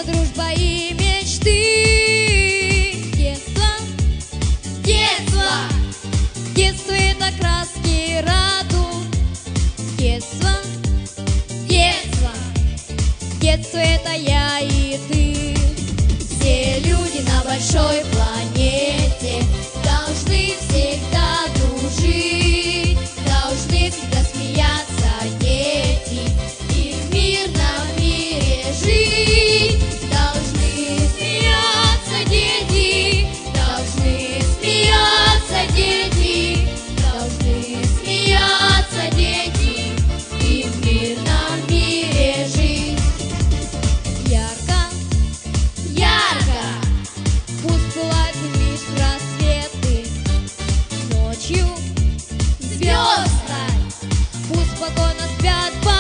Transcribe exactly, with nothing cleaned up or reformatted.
дружба и мечты. Детство, детство, детство — это краски радуг. Детство, детство, детство — это я и ты. Все люди на большой планете должны всегда дружить, должны всегда смеяться дети и в мирном мире жить. Должны смеяться дети, должны смеяться дети, должны смеяться дети и в мирном мире жить. Ярко, ярко пусть пылают лишь рассветы, ночью звезды пусть спокойно спят.